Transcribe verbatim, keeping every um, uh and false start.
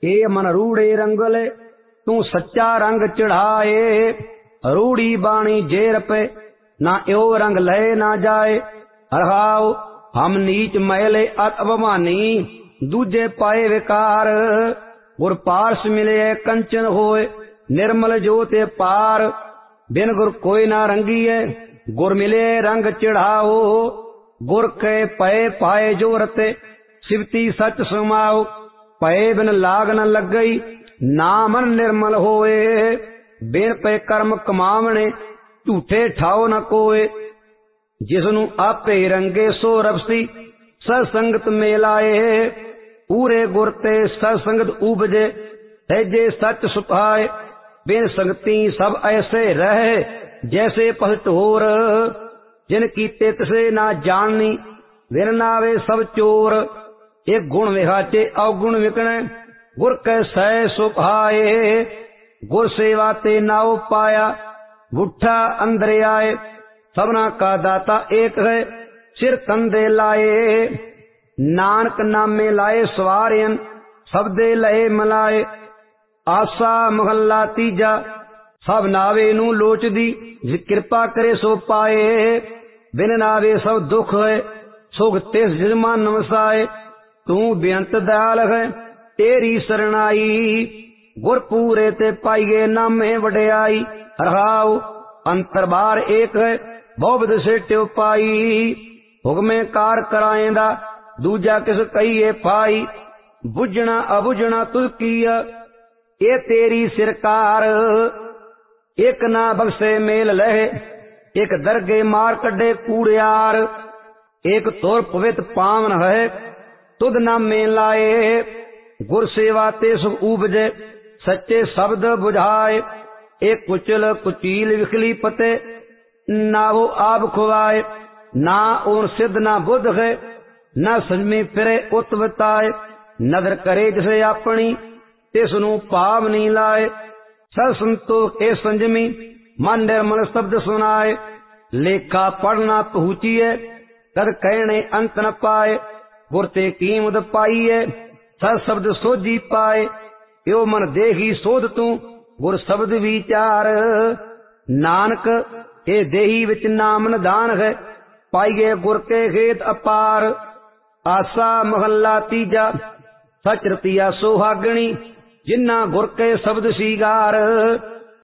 ए मन रूड़े रंगले तू सच्चा रंग चढ़ाए। रूड़ी बाणी जेर पे ना यो रंग लय ना जाए। रहाओ हम नीच मैले अत अभिमानी दूजे पाए विकार। गुर पारस मिले कंचन होए निर्मल जोते पार। बिन गुर कोई ना रंगीए गुर मिले रंग चढ़ाओ। गुर के पए पाए जो रते सिवती सच समाओ। पए बिन लाग न लग गई नामन निर्मल होए। बिन पे कर्म कमावने झूठे ठाओ न कोए। जिसनु आपे रंगे सो रबसी सत्संगत मेलाए। पूरे गुर ते सत्संगत उपजे सहजे सच सुपाए। बिन संगति सब ऐसे रहे जैसे पलटोर। जिन कीते तिसे ना जाननी विन नावे सब चोर। एक गुण विहाचे अवगुण विकणे गुर कै सह सुभाए। गुर सेवा ते नाव पाया बुठा अंदर आए। सबना का दाता एक है सिर कंधे लाए। नानक नामे लाए सवारियन सबदे लए मलाए। आसा महला तीजा सब नावे नू लोचदी जी कृपा करे सो पाए। बिन नावे सब दुख है सुख तिस जिसमा नमसाए। तू बेअंत दयाल है तेरी शरणाई। गुर पूरे ते पाइए नामे वड्याई। रहाओ अंतर बार एक है बहुविध सेट्यो पाई। हुक्मे कार कराएंदा दूजा किस कहिए पाई। बुझना अबुझना तुझ कीया ये तेरी सिरकार। एक ना बख्शे मेल लहे एक दरगे मार कड्डे कूड़ियार। एक तोर पवित पावन है तुद नामे लाए। गुर सेवा ते सुख उपजे सच्चे शब्द बुझाए। एक कुचल कुचील विखली पते ना वो आप खुआए। ना और सिद्ध ना बुद्ध है ना संजमी फिरे उत बताए। नदर करे जिसे अपनी तिसनु पाप नहीं लाए। सत संतोष के संजमी मन निर्मल शब्द सुनाए। लेखा पढ़ना पहुंचिए तद कहने अंत न पाए। गुर ते कीमत पाइए सत शब्द सोझी पाए। यो मन देही सोध तू गुर शब्द विचार। नानक के देही विच नाम निधान है पाइए गुर के खेत अपार। आसा महला तीजा सच रतिया सोहागणी जिन्ना गुर के शब्द सीगार।